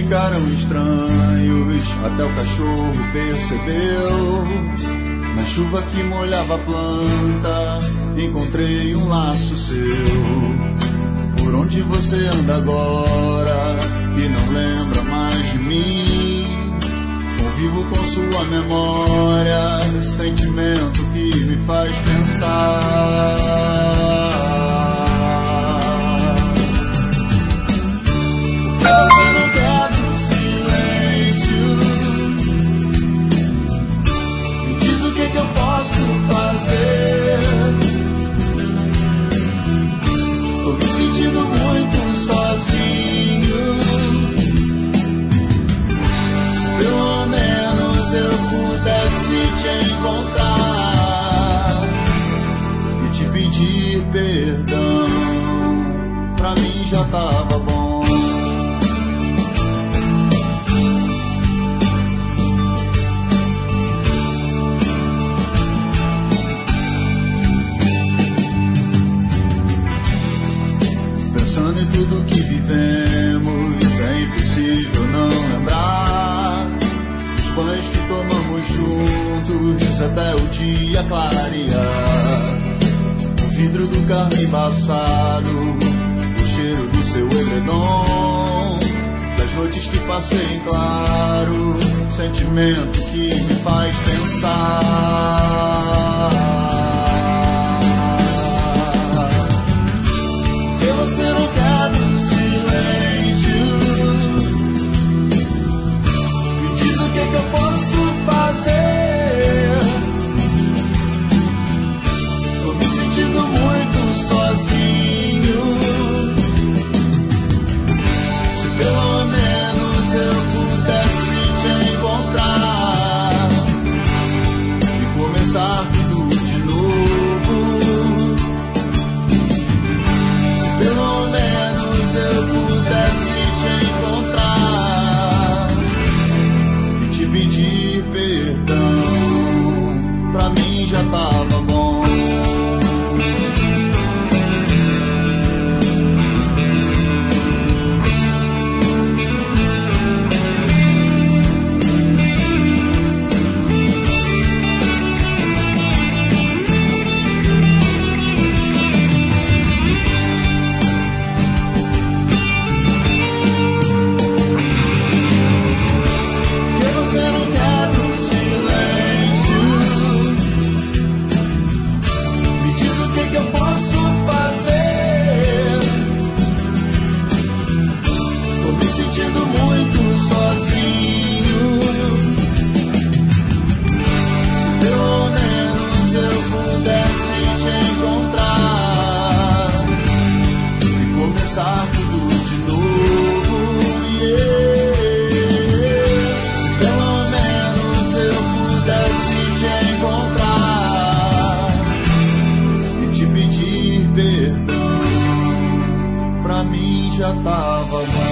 ficaram estranhos, até o cachorro percebeu. Na chuva que molhava a planta, encontrei um laço seu. Por onde você anda agora, que não lembra mais de mim? Convivo com sua memória, sentimento que me faz pensar. Você não quebra o silêncio. Me diz o que eu posso fazer. Tô me sentindo muito sozinho. Se pelo menos eu pudesse te encontrar e te pedir perdão, pra mim já tava bom. Pensando em tudo que vivemos, é impossível não lembrar os banhos que tomamos juntos até o dia clarear. O vidro do carro embaçado, o cheiro do seu edredom, das noites que passei em claro, sentimento que me faz pensar. Você não quebra o silêncio. Me diz o que eu posso fazer. Tô me sentindo muito sozinho. Se pelo menos eu pudesse te encontrar e começar tudo de novo. Pelo menos eu pudesse te encontrar e te pedir perdão, pra mim já tava bom. Já tava bom.